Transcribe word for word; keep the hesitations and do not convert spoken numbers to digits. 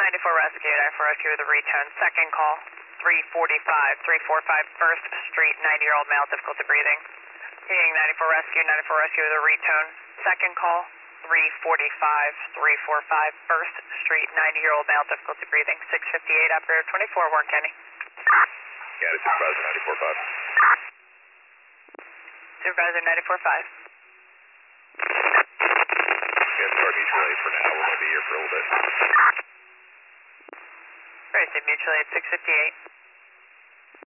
ninety-four rescue, ninety-four rescue with a return. Second call, three forty-five, three forty-five First Street, ninety-year-old male, difficulty breathing. Ping ninety-four rescue, ninety-four rescue with a return. Second call, three forty-five, three forty-five First Street, ninety-year-old male, difficulty breathing. six fifty-eight, operator twenty-four, Warren County. Got it, Supervisor ninety-four five. Supervisor ninety-four five. Yeah, start mutual aid for now. We're going to be here for a little bit. Very mutual aid, six fifty-eight.